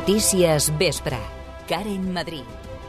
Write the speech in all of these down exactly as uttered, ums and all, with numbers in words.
Notícies Vespre. Karen Madrid.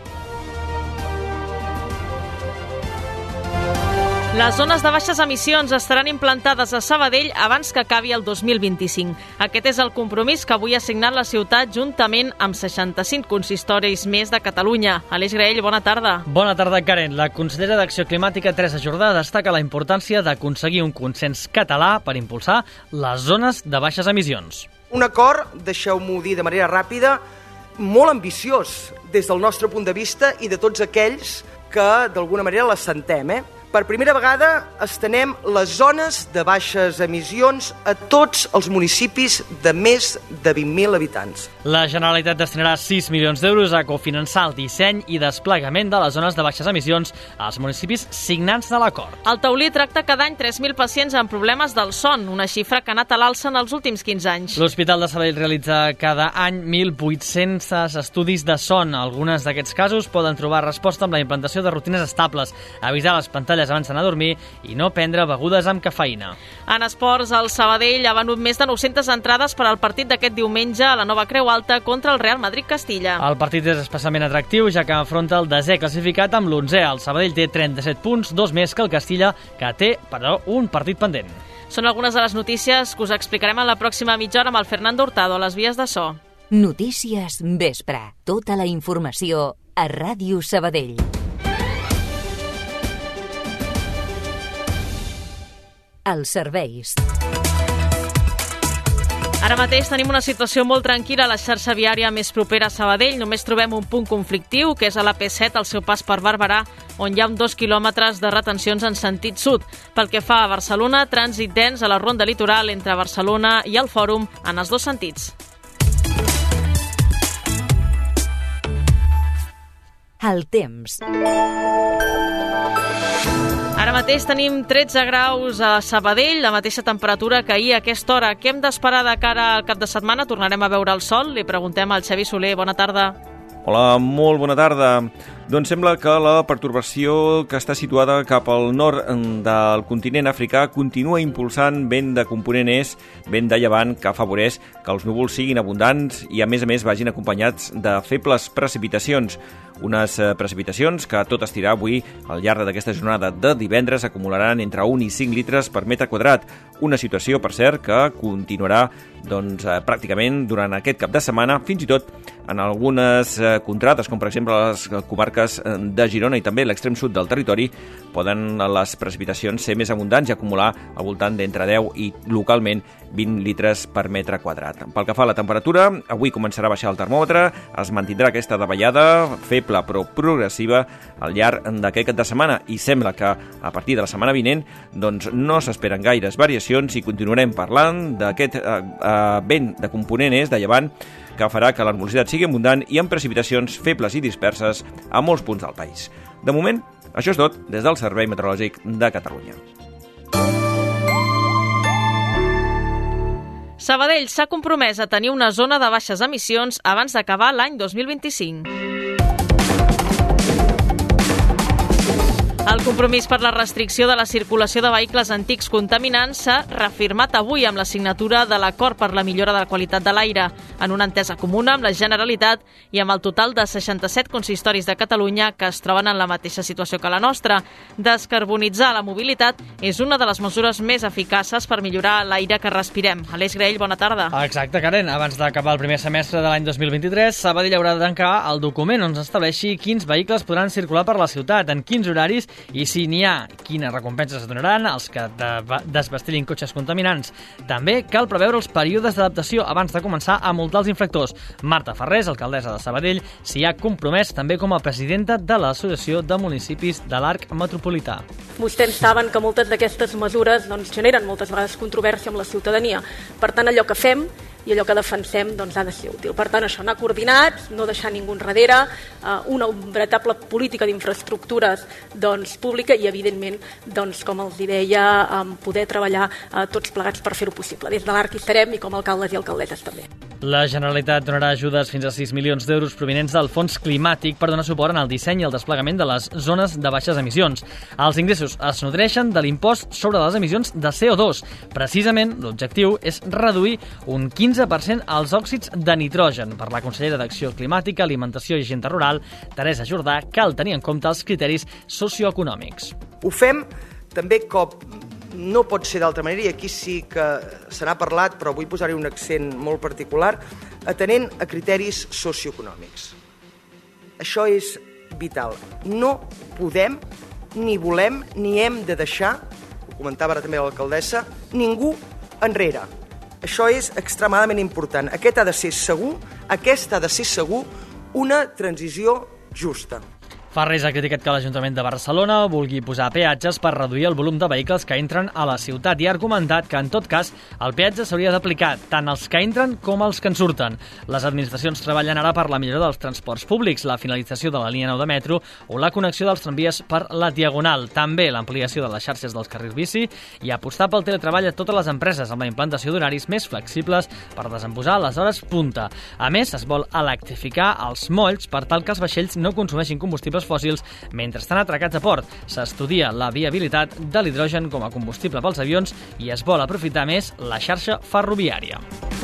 Les zones de baixes emissions estaran implantades a Sabadell abans que acabi el dos mil vint-i-cinc. Aquest és el compromís que avui ha signat la ciutat juntament amb seixanta-cinc consistoris més de Catalunya. Aleix Graell, bona tarda. Bona tarda, Karen. La consellera d'Acció Climàtica, Teresa Jordà, destaca la importància d'aconseguir un consens català per impulsar les zones de baixes emissions. Un acord, deixeu-m'ho dir de manera ràpida, molt ambiciós des del nostre punt de vista i de tots aquells que d'alguna manera l'assentem, eh? Per primera vegada estenem les zones de baixes emissions a tots els municipis de més de vint mil habitants. La Generalitat destinarà sis milions d'euros a cofinançar el disseny i desplegament de les zones de baixes emissions als municipis signants de l'acord. El Taulí tracta cada any tres mil pacients amb problemes del son, una xifra que ha anat a l'alça en els últims quinze anys. L'Hospital de Sabadell realitza cada any mil vuit-cents estudis de son. Algunes d'aquests casos poden trobar resposta amb la implantació de rutines estables, avisar les pantalles abans d'anar a dormir i no prendre begudes amb cafeïna. En esports, el Sabadell ha venut més de nou-centes entrades per al partit d'aquest diumenge a la Nova Creu Alta contra el Real Madrid-Castilla. El partit és especialment atractiu, ja que enfronta el desè classificat amb l'onzè. El Sabadell té trenta-set punts, dos més que el Castilla, que té, però, un partit pendent. Són algunes de les notícies que us explicarem en la pròxima mitja hora amb el Fernando Hurtado a les vies de so. Notícies Vespre. Tota la informació a Ràdio Sabadell. Els serveis. Ara mateix tenim una situació molt tranquil·la a la xarxa viària més propera a Sabadell. Només trobem un punt conflictiu, que és a la P set, al seu pas per Barberà, on hi ha dos quilòmetres de retencions en sentit sud. Pel que fa a Barcelona, trànsit dens a la ronda litoral entre Barcelona i el Fòrum en els dos sentits. El temps. Ara mateix tenim tretze graus a Sabadell, la mateixa temperatura que ahir a aquesta hora. Què hem d'esperar de cara al cap de setmana? Tornarem a veure el sol? Li preguntem al Xavi Soler. Bona tarda. Hola, molt bona tarda. Doncs sembla que la pertorbació que està situada cap al nord del continent africà continua impulsant vent de component est, vent de llevant, que afavoreix que els núvols siguin abundants i a més a més vagin acompanyats de febles precipitacions. Unes precipitacions que, tot estirar avui, al llarg d'aquesta jornada de divendres, acumularan entre un i cinc litres per metre quadrat. Una situació, per cert, que continuarà doncs, pràcticament durant aquest cap de setmana, fins i tot en algunes contrades, com per exemple les comarques de Girona i també l'extrem sud del territori, poden les precipitacions ser més abundants i acumular al voltant d'entre deu i localment vint litres per metre quadrat. Pel que fa a la temperatura, avui començarà a baixar el termòmetre, es mantindrà aquesta davallada feble però progressiva al llarg d'aquest cap de setmana i sembla que a partir de la setmana vinent doncs, no s'esperen gaires variacions i continuarem parlant d'aquest eh, eh, vent de component est, de llevant, que farà que la nuvolositat sigui abundant i amb precipitacions febles i disperses a molts punts del país. De moment, això és tot des del Servei Meteorològic de Catalunya. Sabadell s'ha compromès a tenir una zona de baixes emissions abans d'acabar l'any dos mil vint-i-cinc. El compromís per la restricció de la circulació de vehicles antics contaminants s'ha reafirmat avui amb la signatura de l'Acord per la millora de la qualitat de l'aire, en una entesa comuna amb la Generalitat i amb el total de seixanta-set consistoris de Catalunya que es troben en la mateixa situació que la nostra. Descarbonitzar la mobilitat és una de les mesures més eficaces per millorar l'aire que respirem. Aleix Graell, bona tarda. Exacte, Karen. Abans d'acabar el primer semestre de l'any dos mil vint-i-tres, Sabadell haurà de tancar el document on s'estableixi quins vehicles podran circular per la ciutat, en quins horaris i si n'hi ha, quines recompenses es donaran als que desbastillin cotxes contaminants. També cal preveure els períodes d'adaptació abans de començar a multar els infractors. Marta Ferrés, alcaldessa de Sabadell, s'hi ha compromès també com a presidenta de l'Associació de Municipis de l'Arc Metropolità. Vostès saben que moltes d'aquestes mesures doncs, generen moltes vegades controvèrsia amb la ciutadania. Per tant, allò que fem i allò que defensem doncs, ha de ser útil. Per tant, això, anar coordinats, no deixar ningú enrere, eh, una veritable política d'infraestructures doncs, pública i, evidentment, doncs, com els deia, eh, poder treballar eh, tots plegats per fer-ho possible. Des de l'Arc hi serem i com a alcaldes i alcaldesses també. La Generalitat donarà ajudes fins a sis milions d'euros provinents del Fons Climàtic per donar suport en el disseny i el desplegament de les zones de baixes emissions. Els ingressos beneficios es nodreixen de l'impost sobre les emissions de C O dos. Precisament, l'objectiu és reduir un quinze per cent els òxids de nitrogen. Per la consellera d'Acció Climàtica, Alimentació i Agenda Rural, Teresa Jordà, cal tenir en compte els criteris socioeconòmics. Ho fem també com no pot ser d'altra manera, i aquí sí que se n'ha parlat, però vull posar-hi un accent molt particular, atenent a criteris socioeconòmics. Això és vital. No podem, ni volem, ni hem de deixar, ho comentava ara també l'alcaldessa, ningú enrere. Això és extremadament important. Aquest ha de ser segur, aquesta ha de ser segur, una transició justa. Fa Reis ha criticat que l'Ajuntament de Barcelona vulgui posar peatges per reduir el volum de vehicles que entren a la ciutat i ha argumentat que, en tot cas, el peatge s'hauria d'aplicar tant als que entren com als que en surten. Les administracions treballen ara per la millora dels transports públics, la finalització de la línia nou de metro o la connexió dels tramvies per la Diagonal. També l'ampliació de les xarxes dels carrils bici i apostar pel teletreball a totes les empreses amb la implantació d'horaris més flexibles per desemposar les hores punta. A més, es vol electrificar els molls per tal que els vaixells no consumeixin combustibles fòssils mentre estan atracats a port. S'estudia la viabilitat de l'hidrogen com a combustible pels avions i es vol aprofitar més la xarxa ferroviària.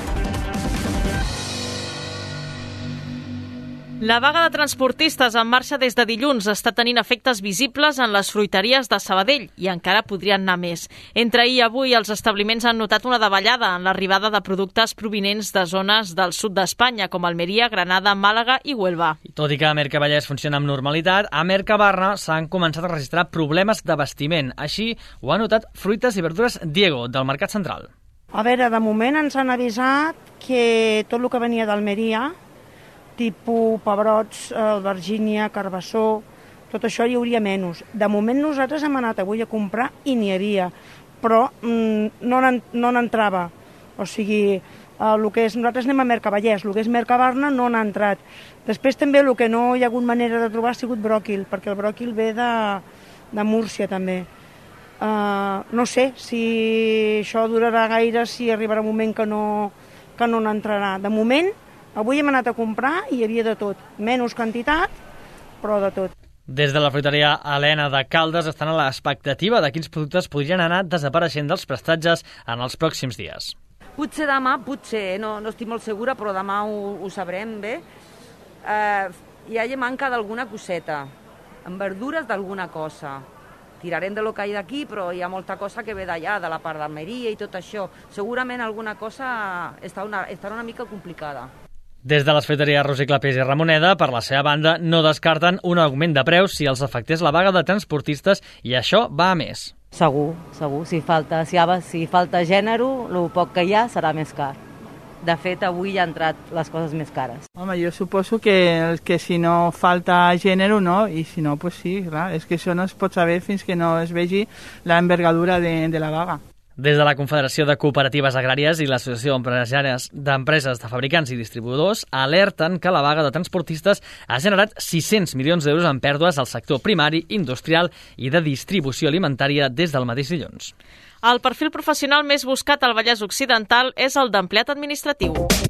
La vaga de transportistes en marxa des de dilluns està tenint efectes visibles en les fruiteries de Sabadell i encara podrien anar més. Entre ahir i avui els establiments han notat una davallada en l'arribada de productes provinents de zones del sud d'Espanya com Almeria, Granada, Màlaga i Huelva. Tot i que a Mercavallès funciona amb normalitat, a Mercabarna s'han començat a registrar problemes d'abastiment. Així ho ha notat Fruites i Verdures Diego, del Mercat Central. A veure, de moment ens han avisat que tot el que venia d'Almeria, tipus pebrots, albergínia, carbassó, tot això hi hauria menys. De moment nosaltres hem anat avui a comprar i n'hi havia, però mm, no n'entrava. O sigui, el que és, nosaltres anem a Mercavallès, el que és Mercabarna no n'ha entrat. Després també el que no hi ha hagut manera de trobar ha sigut bròquil, perquè el bròquil ve de, de Múrcia també. Uh, no sé si això durarà gaire, si arribarà un moment que no, que no n'entrarà. De moment, avui hem anat a comprar i hi havia de tot. Menys quantitat, però de tot. Des de la fruiteria Helena de Caldes estan a l'expectativa de quins productes podrien anar desapareixent dels prestatges en els pròxims dies. Potser demà, potser, no, no estic molt segura, però demà ho, ho sabrem bé. Eh, hi ha manca d'alguna coseta, amb verdures d'alguna cosa. Tirarem de lo que hi ha d'aquí, però hi ha molta cosa que ve d'allà, de la part d'Almeria i tot això. Segurament alguna cosa està una, estarà una mica complicada. Des de les fruiteries Roser Clapés i Ramoneda, per la seva banda, no descarten un augment de preus si els afectés la vaga de transportistes i això va a més. Segur, segur. Si falta, si, si falta gènere, el poc que hi ha serà més car. De fet, avui ja han entrat les coses més cares. Home, jo suposo que, que si no falta gènere, no, i si no, pues sí, clar, és que això no es pot saber fins que no es vegi la envergadura de, de la vaga. Des de la Confederació de Cooperatives Agràries i l'Associació d'Empresaris d'Empreses de Fabricants i Distribuïdors alerten que la vaga de transportistes ha generat sis-cents milions d'euros en pèrdues al sector primari, industrial i de distribució alimentària des del mateix dilluns. El perfil professional més buscat al Vallès Occidental és el d'empleat administratiu.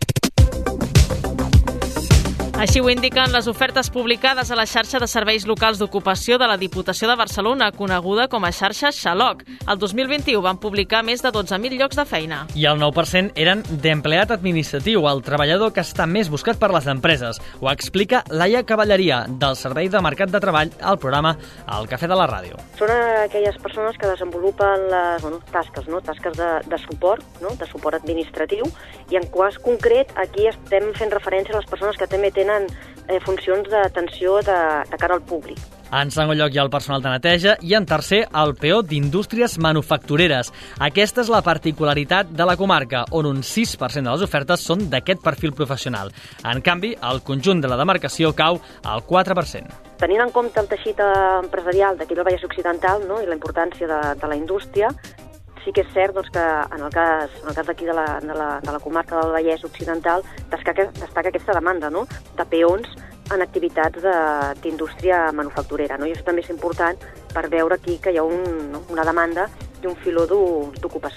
Així ho indiquen les ofertes publicades a la xarxa de serveis locals d'ocupació de la Diputació de Barcelona, coneguda com a xarxa Xaloc. El dos mil vint-i-u van publicar més de dotze mil llocs de feina. I el nou per cent eren d'empleat administratiu, el treballador que està més buscat per les empreses. Ho explica Laia Cavalleria, del Servei de Mercat de Treball, al programa El Cafè de la Ràdio. Són aquelles persones que desenvolupen les bueno, tasques, no? tasques de, de suport, no? de suport administratiu, i en cas concret aquí estem fent referència a les persones que també tenen tenen eh, funcions d'atenció de, de cara al públic. En segon lloc hi ha el personal de neteja i en tercer el peó d'indústries manufactureres. Aquesta és la particularitat de la comarca, on un sis per cent de les ofertes són d'aquest perfil professional. En canvi, el conjunt de la demarcació cau al quatre per cent. Tenint en compte el teixit empresarial d'aquí del Vallès Occidental, no? i la importància de, de la indústria, sí que és cert doncs, que en el cas, en el cas d'aquí de la, de, la, de la comarca del Vallès Occidental destaca, destaca aquesta demanda, no? de peons en activitats d'indústria manufacturera. No? I això també és important per veure aquí que hi ha un, no? una demanda i un filó d'ocupació.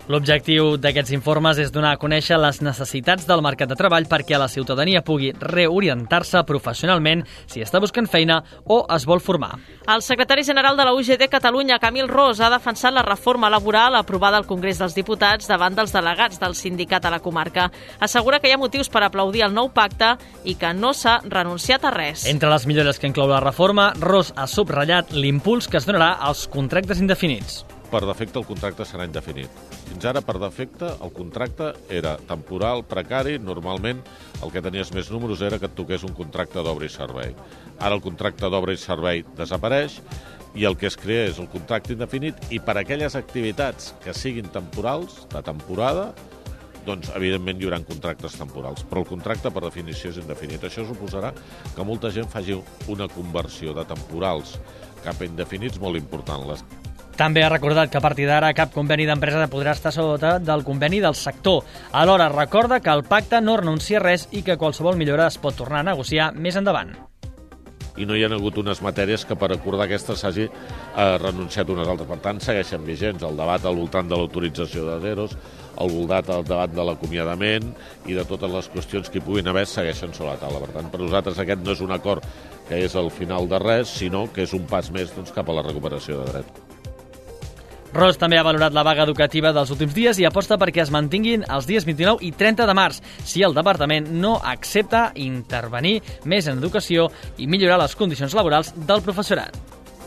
L'objectiu d'aquests informes és donar a conèixer les necessitats del mercat de treball perquè la ciutadania pugui reorientar-se professionalment si està buscant feina o es vol formar. El secretari general de la U G T Catalunya, Camil Ros, ha defensat la reforma laboral aprovada al Congrés dels Diputats davant dels delegats del sindicat a la comarca. Assegura que hi ha motius per aplaudir el nou pacte i que no s'ha renunciat a res. Entre les millores que inclou la reforma, Ros ha subratllat l'impuls que es donarà als contractes indefinits. Per defecte el contracte serà indefinit. Fins ara, per defecte, el contracte era temporal, precari. Normalment, el que tenies més números era que et toqués un contracte d'obra i servei. Ara el contracte d'obra i servei desapareix i el que es crea és el contracte indefinit i per aquelles activitats que siguin temporals, de temporada, doncs, evidentment, hi haurà contractes temporals. Però el contracte, per definició, és indefinit. Això suposarà que molta gent faci una conversió de temporals cap a indefinits molt important. Les També ha recordat que a partir d'ara cap conveni d'empresa podrà estar sota del conveni del sector. Alhora recorda que el pacte no renuncia a res i que qualsevol millora es pot tornar a negociar més endavant. I no hi ha hagut unes matèries que per acordar aquestes s'hagi eh, renunciat unes altres. Per tant, segueixen vigents el debat al voltant de l'autorització de D E R Os, el voltat al debat de l'acomiadament i de totes les qüestions que hi puguin haver segueixen sobre la taula. Per tant, per nosaltres aquest no és un acord que és el final de res, sinó que és un pas més doncs, cap a la recuperació de dret. Ros també ha valorat la vaga educativa dels últims dies i aposta perquè es mantinguin els dies vint-i-nou i trenta de març si el departament no accepta intervenir més en educació i millorar les condicions laborals del professorat.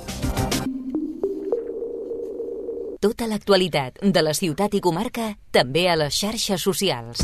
Tota l'actualitat de la ciutat i comarca també a les xarxes socials.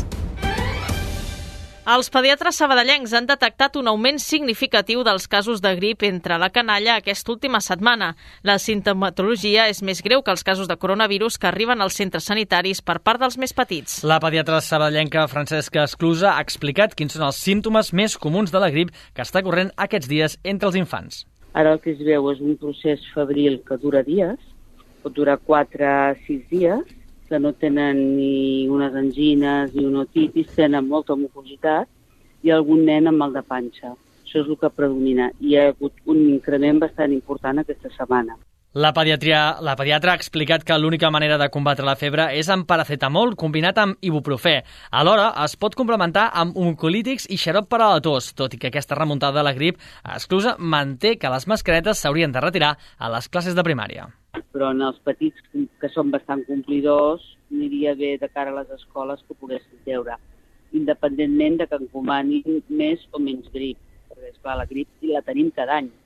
Els pediatres sabadellencs han detectat un augment significatiu dels casos de grip entre la canalla aquesta última setmana. La simptomatologia és més greu que els casos de coronavirus que arriben als centres sanitaris per part dels més petits. La pediatra sabadellenca Francesca Esclusa ha explicat quins són els símptomes més comuns de la grip que està corrent aquests dies entre els infants. Ara el que es veu és un procés febril que dura dies, pot durar quatre a sis dies, que no tenen ni unes angines ni una otitis, tenen molta mucositat i algun nen amb mal de panxa. Això és el que predomina. Hi ha hagut un increment bastant important aquesta setmana. La, pediatria, la pediatra ha explicat que l'única manera de combatre la febre és amb paracetamol combinat amb ibuprofè. Alhora, es pot complementar amb oncolítics i xarop per a la tos, tot i que aquesta remuntada de la grip Esclusa manté que les mascaretes s'haurien de retirar a les classes de primària. Però en els petits, que són bastant complidors, aniria bé de cara a les escoles que poguessin treure, independentment de que encomanin més o menys grip. Perquè, esclar, la grip la tenim cada any.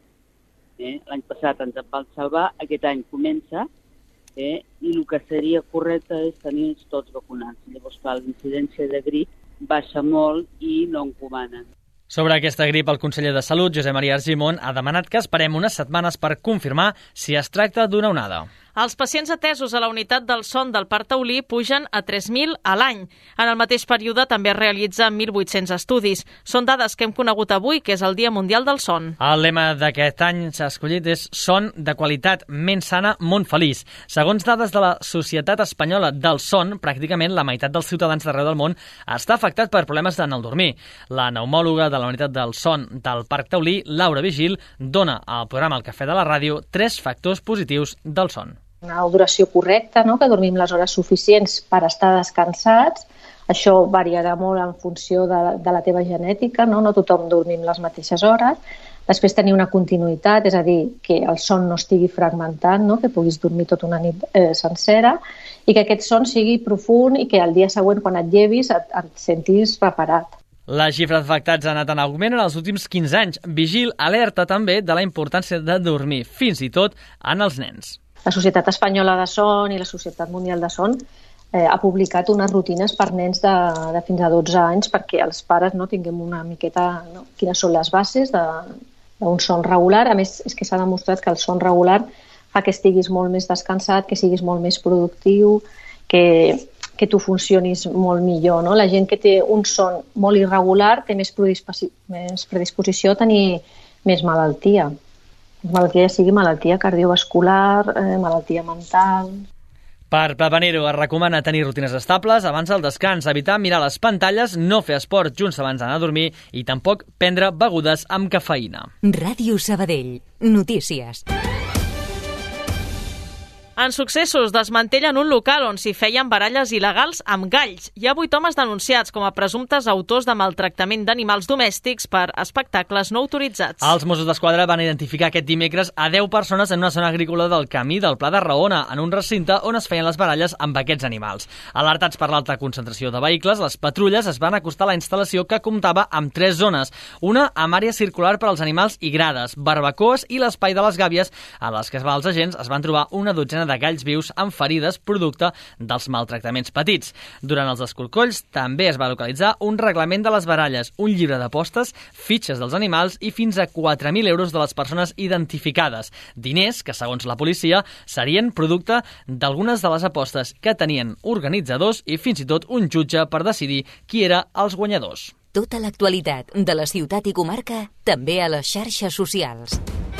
Eh? L'any passat ens en van salvar, aquest any comença, eh? i el que seria correcte és tenir-nos tots vacunats. Llavors, clar, la incidència de grip baixa molt i no encomanen. Sobre aquesta grip, el conseller de Salut, Josep Maria Argimon, ha demanat que esperem unes setmanes per confirmar si es tracta d'una onada. Els pacients atesos a la unitat del son del Parc Taulí pugen a tres mil a l'any. En el mateix període també es realitzen mil vuit-cents estudis. Són dades que hem conegut avui, que és el Dia Mundial del Son. El lema d'aquest any s'ha escollit és Son de qualitat, ment sana, món feliç. Segons dades de la Societat Espanyola del Son, pràcticament la meitat dels ciutadans d'arreu del món està afectat per problemes en el dormir. La pneumòloga de la unitat del son del Parc Taulí, Laura Vigil, dona al programa El Cafè de la Ràdio tres factors positius del son. Una duració correcta, no? Que dormim les hores suficients per estar descansats. Això variarà molt en funció de, de la teva genètica, no? No tothom dormim les mateixes hores. Després tenir una continuïtat, és a dir, que el son no estigui fragmentat, no? Que puguis dormir tota una nit eh, sencera i que aquest son sigui profund i que el dia següent, quan et llevis, et, et sentis reparat. La xifra d'afectats ha anat en augment en els últims quinze anys. Vigil alerta també de la importància de dormir, fins i tot en els nens. La Societat Espanyola de Son i la Societat Mundial de Son eh, ha publicat unes rutines per nens de, de fins a dotze anys perquè els pares no tinguem una miqueta no, quines són les bases d'un son regular. A més, és que s'ha demostrat que el son regular fa que estiguis molt més descansat, que siguis molt més productiu, que, que tu funcionis molt millor. No? La gent que té un son molt irregular té més, predisposi més predisposició a tenir més malaltia. Malaltia sigui malaltia cardiovascular, eh, malaltia mental. Per prevenir-ho, es recomana tenir rutines estables abans del descans, evitar mirar les pantalles, no fer esport junts abans d'anar a dormir i tampoc prendre begudes amb cafeïna. Ràdio Sabadell. Notícies. En successos, desmantellen un local on s'hi feien baralles il·legals amb galls. Hi ha vuit homes denunciats com a presumptes autors de maltractament d'animals domèstics per espectacles no autoritzats. Els Mossos d'Esquadra van identificar aquest dimecres a deu persones en una zona agrícola del camí del Pla de Raona, en un recinte on es feien les baralles amb aquests animals. Alertats per l'alta concentració de vehicles, les patrulles es van acostar a la instal·lació que comptava amb tres zones, una amb àrea circular per als animals i grades, barbacoes i l'espai de les gàbies, a les que els agents es van trobar una dotzena de galls vius amb ferides producte dels maltractaments petits. Durant els escorcolls també es va localitzar un reglament de les baralles, un llibre d'apostes, fitxes dels animals i fins a quatre mil euros de les persones identificades. Diners que, segons la policia, serien producte d'algunes de les apostes que tenien organitzadors i fins i tot un jutge per decidir qui era els guanyadors. Tota l'actualitat de la ciutat i comarca també a les xarxes socials.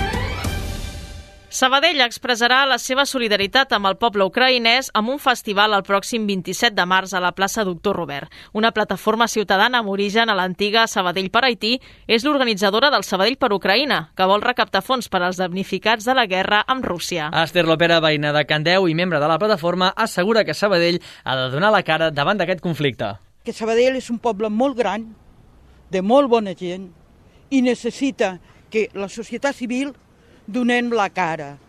Sabadell expressarà la seva solidaritat amb el poble ucraïnès amb un festival el pròxim vint-i-set de març a la plaça Doctor Robert. Una plataforma ciutadana amb origen a l'antiga Sabadell per Haití és l'organitzadora del Sabadell per Ucraïna, que vol recaptar fons per als damnificats de la guerra amb Rússia. Esther Lopera, veïna de Candeu i membre de la plataforma, assegura que Sabadell ha de donar la cara davant d'aquest conflicte. Que Sabadell és un poble molt gran, de molt bona gent, i necessita que la societat civil donem la cara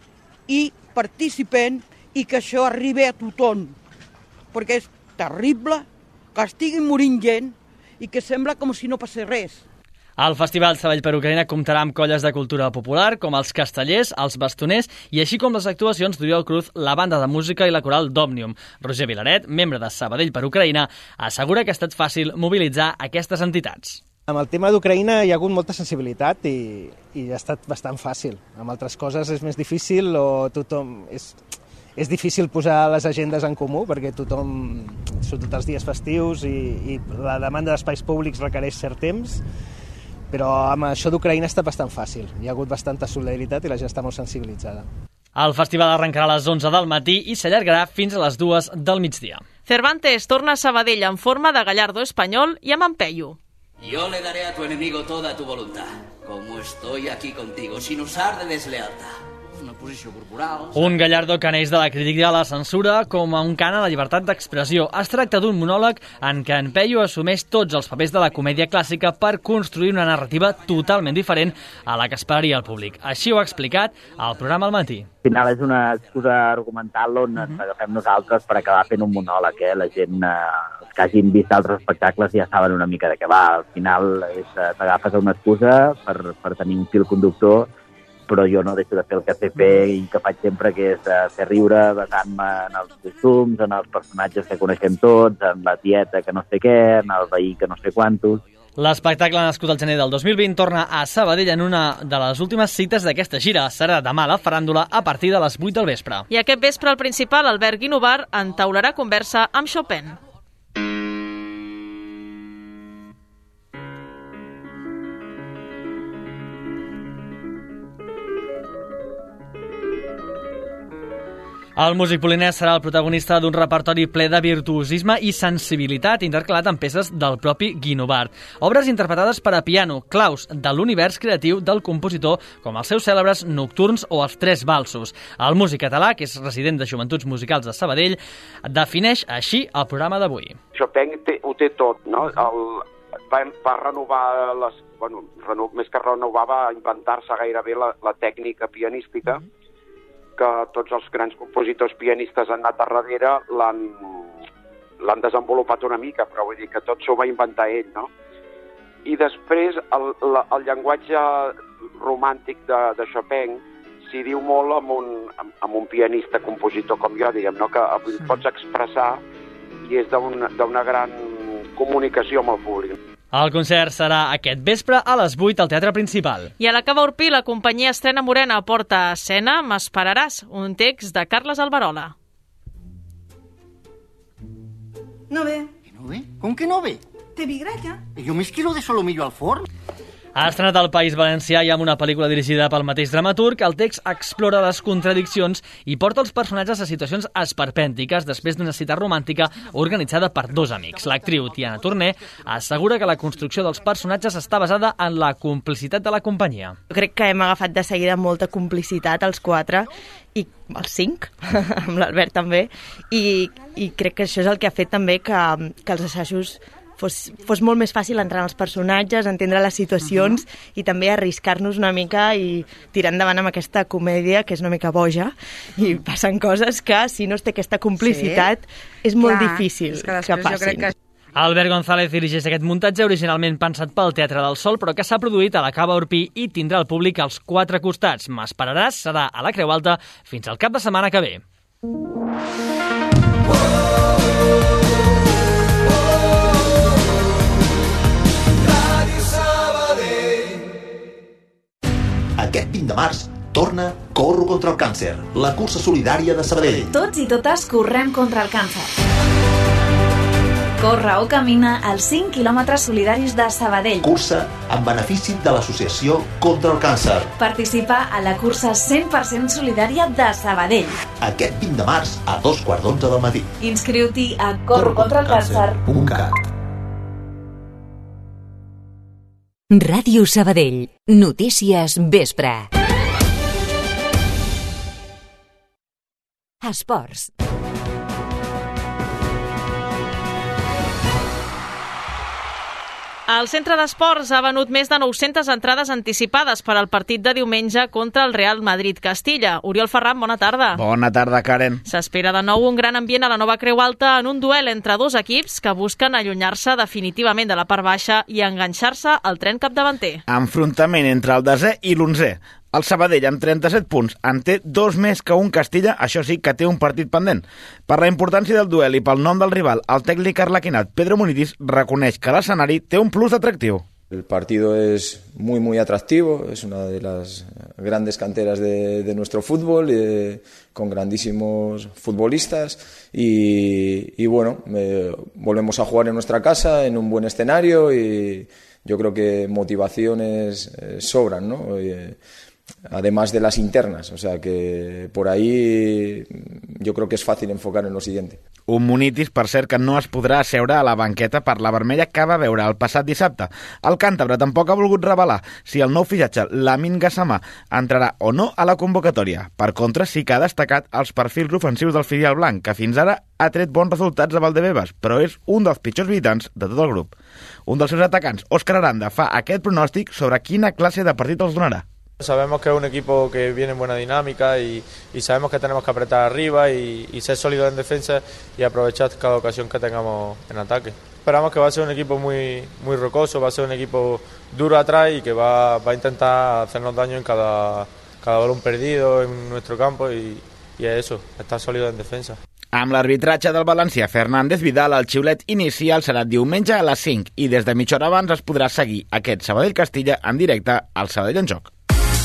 i participem i que això arribi a tothom, perquè és terrible que estigui morint gent i que sembla com si no passés res. El Festival Sabadell per Ucraïna comptarà amb colles de cultura popular com els castellers, els bastoners i així com les actuacions d'Oriol Cruz, la banda de música i la coral d'Òmnium. Roger Vilaret, membre de Sabadell per Ucraïna, assegura que ha estat fàcil mobilitzar aquestes entitats. Amb el tema d'Ucraïna hi ha hagut molta sensibilitat i, i ha estat bastant fàcil. Amb altres coses és més difícil o tothom... És, és difícil posar les agendes en comú perquè tothom... Són tots els dies festius i, i la demanda d'espais públics requereix cert temps, però amb això d'Ucraïna està bastant fàcil. Hi ha hagut bastanta solidaritat i la gent està molt sensibilitzada. El festival arrencarà a les onze del matí i s'allargarà fins a les dues del migdia. Cervantes torna a Sabadell en forma de Gallardo espanyol i amb empeño. Yo le daré a tu enemigo toda tu voluntad, como estoy aquí contigo, sin usar de deslealtad. Una posició corporal... Un Gallardo que neix de la crítica a la censura com a un cant a la llibertat d'expressió. Es tracta d'un monòleg en què en Peyu assumeix tots els papers de la comèdia clàssica per construir una narrativa totalment diferent a la que esperaria el públic. Així ho ha explicat al programa Al matí. Al final és una excusa argumental on ens agafem nosaltres per acabar fent un monòleg. Eh? La gent, eh, els que hagin vist altres espectacles ja saben una mica de què va. Al final és, eh, t'agafes una excusa per, per tenir un fil conductor, però jo no deixo de fer el que sé fer i que faig sempre, que és uh, fer riure basant-me en els costums, en els personatges que coneixem tots, en la tieta que no sé què, en el veí que no sé quantos. L'espectacle nascut al gener del dos mil vint torna a Sabadell en una de les últimes cites d'aquesta gira. Serà demà la faràndula a partir de les vuit del vespre. I aquest vespre el principal, Albert Guinovar, entaularà conversa amb Chopin. El músic polinès serà el protagonista d'un repertori ple de virtuosisme i sensibilitat intercalat amb peces del propi Guinovart. Obres interpretades per a piano, claus de l'univers creatiu del compositor, com els seus cèlebres Nocturns o els Tres Valsos. El músic català, que és resident de Joventuts Musicals de Sabadell, defineix així el programa d'avui. Chopin té, ho té tot, no? El, va, va renovar les... Bueno, reno, més que renovar, va inventar-se gairebé la, la tècnica pianística, que tots els grans compositors pianistes han anat a darrere, l'han l'han desenvolupat una mica, però vull dir que tot s'ho va inventar ell, no? I després el, la, el llenguatge romàntic de, de Chopin s'hi diu molt amb un, amb, amb un pianista compositor com jo, diguem, no? Que sí. Pots expressar i és d'una gran comunicació amb el públic. El concert serà aquest vespre a les vuit al Teatre Principal. I a la Cava Orpí, la companyia Estrena Morena porta a escena M'esperaràs, un text de Carles Alberola. No ve. ¿Que no ve? ¿Con qué no ve? Te vi gralla. Yo me quiero de solomillo al forn. Ha estrenat al País Valencià i amb una pel·lícula dirigida pel mateix dramaturg. El text explora les contradiccions i porta els personatges a situacions esperpèntiques després d'una cita romàntica organitzada per dos amics. L'actriu Tiana Torné assegura que la construcció dels personatges està basada en la complicitat de la companyia. Jo crec que hem agafat de seguida molta complicitat els quatre i els cinc, amb l'Albert també, i, i crec que això és el que ha fet també que, que els assajos Fos, fos molt més fàcil entrar en els personatges, entendre les situacions uh-huh. i també arriscar-nos una mica i tirar endavant amb aquesta comèdia que és una mica boja i passen coses que si no es té aquesta complicitat sí. és molt Clar, difícil és que, que passin. Jo crec que... Albert González dirigeix aquest muntatge originalment pensat pel Teatre del Sol però que s'ha produït a la Cava Orpí i tindrà el públic als quatre costats. M'esperaràs serà a la Creu Alta fins al cap de setmana que ve. Aquest vint de març torna Corro contra el càncer, la cursa solidària de Sabadell. Tots i totes correm contra el càncer. Corre o camina als cinc quilòmetres solidaris de Sabadell. Cursa en benefici de l'Associació contra el Càncer. Participa a la cursa cent per cent solidària de Sabadell. Aquest vint de març a dos quarts d'onze del matí. Inscriu-t'hi a corro contra el càncer punt cat. Ràdio Sabadell. Notícies vespre. Esports. El Centre d'Esports ha venut més de nou-centes entrades anticipades per al partit de diumenge contra el Real Madrid-Castilla. Oriol Ferran, bona tarda. Bona tarda, Karen. S'espera de nou un gran ambient a la nova Creu Alta en un duel entre dos equips que busquen allunyar-se definitivament de la part baixa i enganxar-se al tren capdavanter. Enfrontament entre el desè i l'onzè. El Sabadell, amb trenta-set punts, en té dos més que un Castilla, això sí que té un partit pendent. Per la importància del duel i pel nom del rival, el tècnic arlequinat Pedro Munitis reconeix que l'escenari té un plus atractiu. El partido es muy, muy atractivo, es una de las grandes canteras de, de nuestro fútbol, eh, con grandísimos futbolistas y, y bueno, eh, volvemos a jugar en nuestra casa, en un buen escenario y yo creo que motivaciones eh, sobran, ¿no? Eh, además de las internas, o sea que por ahí yo creo que es fácil enfocar en lo siguiente. Un Munitis, per cert, que no es podrà asseure a la banqueta per la vermella que va veure el passat dissabte. El càntabre tampoc ha volgut revelar si el nou fitxatge, Lamine Gassama, entrarà o no a la convocatòria. Per contra, sí que ha destacat els perfils ofensius del filial blanc, que fins ara ha tret bons resultats a Valdebebas, però és un dels pitjors visitants de tot el grup. Un dels seus atacants, Òscar Aranda, fa aquest pronòstic sobre quina classe de partit els donarà. Sabemos que es un equipo que viene en buena dinámica y, y sabemos que tenemos que apretar arriba y, y ser sólidos en defensa y aprovechar cada ocasión que tengamos en ataque. Esperamos que va a ser un equipo muy, muy rocoso, va a ser un equipo duro atrás y que va, va a intentar hacernos daño en cada, cada balón perdido en nuestro campo y, y es eso, estar sólidos en defensa. Amb l'arbitratge del valencià Fernández Vidal, el xiulet inicial serà diumenge a les cinc i des de mitja hora abans es podrà seguir aquest Sabadell-Castilla en directe al Sabadell en Joc.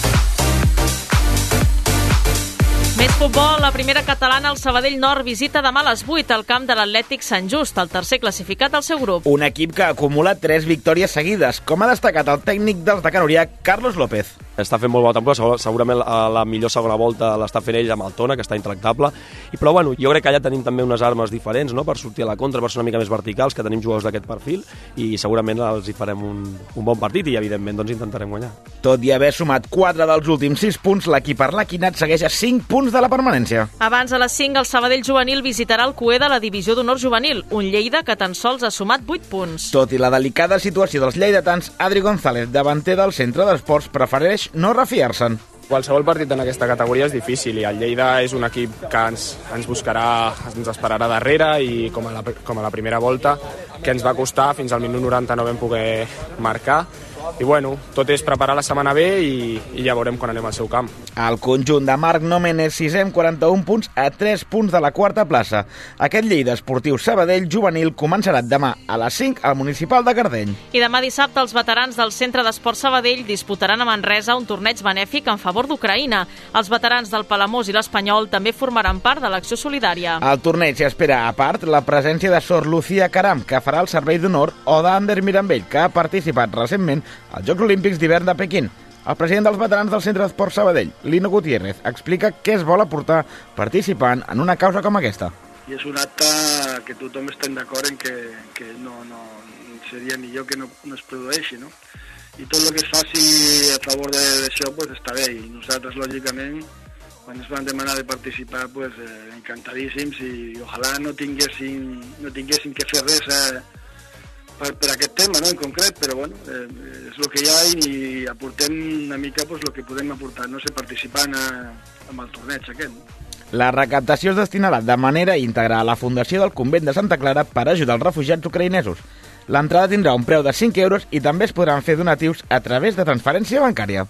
Més futbol, la primera catalana, el Sabadell Nord, visita demà a les vuit al camp de l'Atlètic Sant Just, el tercer classificat del seu grup. Un equip que acumula tres victòries seguides, com ha destacat el tècnic dels de Can Orià, Carlos López. Està fent molt bona temporada, segurament la millor segona volta l'està fent ell amb el Tona, que està intractable, i però bueno, jo crec que allà tenim també unes armes diferents, no?, per sortir a la contra, per ser una mica més verticals, que tenim jugadors d'aquest perfil, i segurament els hi farem un, un bon partit i evidentment doncs intentarem guanyar. Tot i haver sumat quatre dels últims sis punts, l'equip arlequinat segueix a cinc punts de la permanència. Abans a les cinc, el Sabadell Juvenil visitarà el Cué de la Divisió d'Honor Juvenil, un Lleida que tan sols ha sumat vuit punts. Tot i la delicada situació dels lleidatans, Adri González, davanter del Centre d'Esports, prefereix no refiar-se'n. Qualsevol partit en aquesta categoria és difícil i el Lleida és un equip que ens, ens buscarà, ens esperarà darrere i com a, la, com a la primera volta que ens va costar, fins al minut noranta no vam poder marcar. I bueno, tot és preparar la setmana bé i, i ja veurem quan anem al seu camp. El conjunt de Marc Nomen és sisè amb quaranta-un punts a tres punts de la quarta plaça. Aquest Lleida Esportiu Sabadell Juvenil començarà demà a les cinc al Municipal de Cardeny. I demà dissabte els veterans del Centre d'Esport Sabadell disputaran a Manresa un torneig benèfic en favor d'Ucraïna. Els veterans del Palamós i l'Espanyol també formaran part de l'acció solidària. Al torneig s'hi espera, a part, la presència de Sor Lucía Caram, que farà el servei d'honor, o d'Ander Mirambell, que ha participat recentment als Jocs Olímpics d'hivern de Pequín. El president dels veterans del Centre d'Esport Sabadell, Lino Gutiérrez, explica què es vol aportar participant en una causa com aquesta. I és un acte que tothom estem d'acord en que, que no, no seria millor que no, no es produeixi, no? I tot el que es faci a favor d'això pues, està bé, i nosaltres, lògicament, quan ens van demanar de participar, pues, eh, encantadíssims, i ojalà no tinguéssim, no tinguéssim que fer res eh, per, per aquest tema, no?, en concret, però bueno, eh, és el que hi ha i aportem una mica pues, el que podem aportar, no sé, participant a, amb el torneig aquest. No? La recaptació es destinarà de manera íntegra a la Fundació del Convent de Santa Clara per ajudar els refugiats ucraïnesos. L'entrada tindrà un preu de cinc euros i també es podran fer donatius a través de transferència bancària.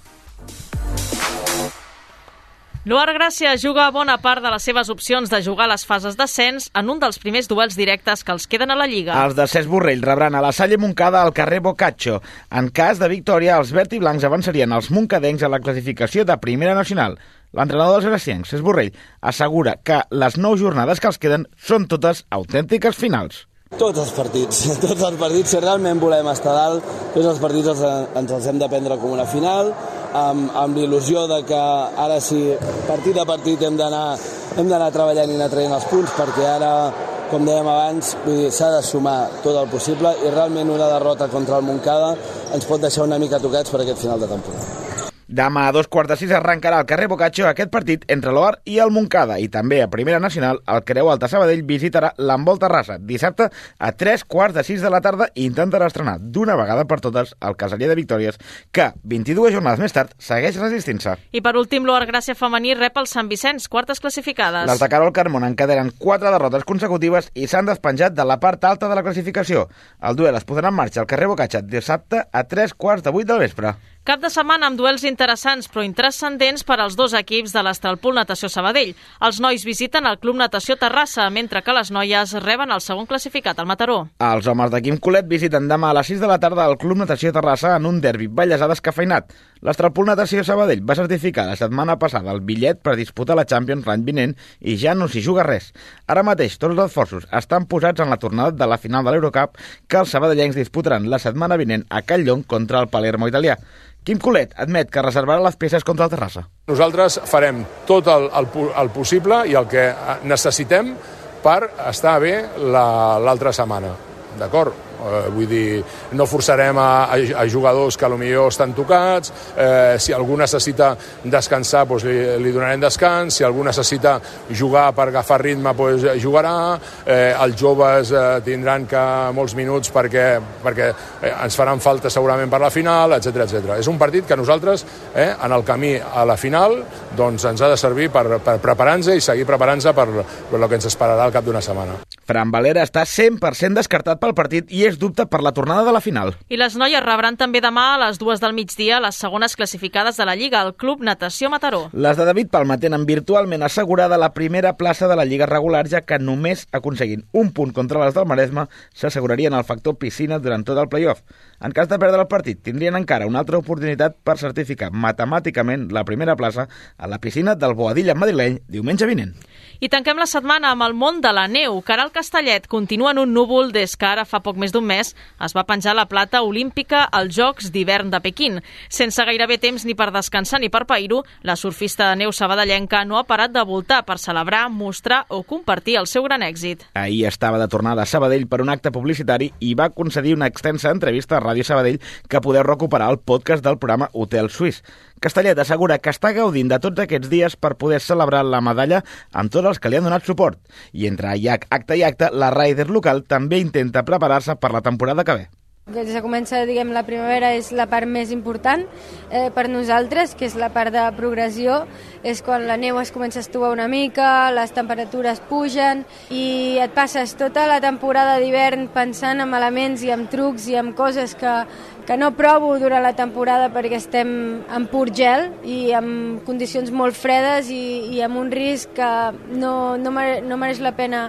L'Oar Gràcia juga bona part de les seves opcions de jugar a les fases d'ascens en un dels primers duels directes que els queden a la Lliga. Els de Cesc Borrell rebran a la Salle Montcada al carrer Boccaccio. En cas de victòria, els verd i blancs avançarien els moncadencs a la classificació de Primera Nacional. L'entrenador dels graciencs, Cesc Borrell, assegura que les nou jornades que els queden són totes autèntiques finals. Tots els partits, tots els partits, si realment volem estar dalt, tots els partits els, ens els hem de prendre com una final, amb, amb l'il·lusió de que ara sí, partit a partit hem d'anar hem d'anar treballant i anar traient els punts, perquè ara, com dèiem abans, s'ha de sumar tot el possible i realment una derrota contra el Montcada ens pot deixar una mica tocats per aquest final de temporada. Demà a dos quarts de sis arrencarà al carrer Boccaccio aquest partit entre l'Oar i el Montcada i també a Primera Nacional el Creu Alta Sabadell visitarà l'Envol Terrassa dissabte a tres quarts de sis de la tarda i intentarà estrenar d'una vegada per totes el caseller de victòries que, vint-i-dues jornades més tard, segueix resistint-se. I per últim, l'Oar Gràcia femení rep el Sant Vicenç, quartes classificades. Les de Carol Carmona encadenen quatre derrotes consecutives i s'han despenjat de la part alta de la classificació. El duel es posarà en marxa al carrer Boccaccio dissabte a tres quarts de vuit del vespre. Cap de setmana amb duels interessants però intranscendents per als dos equips de l'Estralpool Natació Sabadell. Els nois visiten el Club Natació Terrassa, mentre que les noies reben el segon classificat, el Mataró. Els homes de Quim Colet visiten demà a les sis de la tarda el Club Natació Terrassa en un derbi ballesà descafeinat. L'Estralpool Natació Sabadell va certificar la setmana passada el bitllet per disputar la Champions l'any vinent i ja no s'hi juga res. Ara mateix tots els esforços estan posats en la tornada de la final de l'Eurocup que els sabadellencs disputaran la setmana vinent a Catlllon contra el Palermo italià. Quim Colet admet que reservarà les peces contra el Terrassa. Nosaltres farem tot el, el, el possible i el que necessitem per estar bé l'altra setmana. D'acord? Eh, vull dir, no forçarem a, a jugadors que potser estan tocats, eh, si algú necessita descansar doncs li, li donarem descans, si algú necessita jugar per agafar ritme doncs jugarà, eh, els joves eh, tindran que molts minuts perquè, perquè eh, ens faran falta segurament per la final, etcètera etcètera. És un partit que nosaltres, eh, en el camí a la final, doncs ens ha de servir per, per preparar-nos i seguir preparant-nos per, per el que ens esperarà al cap d'una setmana. Fran Valera està cent per cent descartat pel partit i és dubte per la tornada de la final. I les noies rebran també demà a les dues del migdia les segones classificades de la Lliga, el Club Natació Mataró. Les de David Palma tenen virtualment assegurada la primera plaça de la Lliga regular, ja que només aconseguint un punt contra les del Maresme s'assegurarien el factor piscina durant tot el play-off. En cas de perdre el partit, tindrien encara una altra oportunitat per certificar matemàticament la primera plaça a la piscina del Boadilla madrileny diumenge vinent. I tanquem la setmana amb el món de la neu. Caral Castellet continua en un núvol des que ara fa poc més d'un mes es va penjar la plata olímpica als Jocs d'hivern de Pequín. Sense gairebé temps ni per descansar ni per pair-ho, la surfista de neu sabadellenca no ha parat de voltar per celebrar, mostrar o compartir el seu gran èxit. Ahir estava de tornada a Sabadell per un acte publicitari i va concedir una extensa entrevista a Ràdio Sabadell que podeu recuperar al podcast del programa Hotel Suís. Castellet assegura que està gaudint de tots aquests dies per poder celebrar la medalla amb tots els que li han donat suport. I entre acte i acte, la Raider local també intenta preparar-se per la temporada que ve. Des que comença, diguem, la primavera és la part més important eh, per nosaltres, que és la part de progressió, és quan la neu es comença a estovar una mica, les temperatures pugen i et passes tota la temporada d'hivern pensant en elements i en trucs i en coses que, que no provo durant la temporada perquè estem en pur gel i en condicions molt fredes i, i amb un risc que no, no, mere, no mereix la pena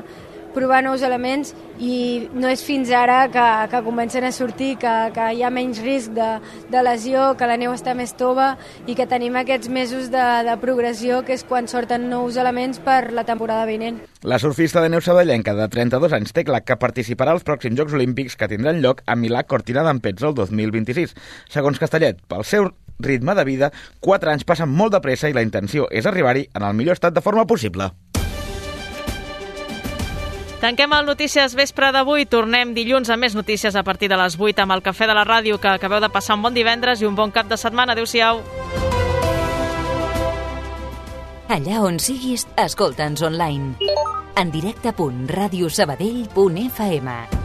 provar nous elements i no és fins ara que, que comencen a sortir, que, que hi ha menys risc de, de lesió, que la neu està més tova i que tenim aquests mesos de, de progressió, que és quan sorten nous elements per la temporada vinent. La surfista de neu sabadellenca de trenta-dos anys té clar que participarà als pròxims Jocs Olímpics que tindran lloc a Milà Cortina d'Ampezzo el dos mil vint-i-sis. Segons Castellet, pel seu ritme de vida, quatre anys passen molt de pressa i la intenció és arribar-hi en el millor estat de forma possible. Tanquem el Notícies Vespre d'avui. Tornem dilluns amb més notícies a partir de les vuit amb el Cafè de la Ràdio, que acabeu de passar un bon divendres i un bon cap de setmana. Adéu-siau. Allà on siguis, escolta'ns online. En directe punt radiosabadell punt f m.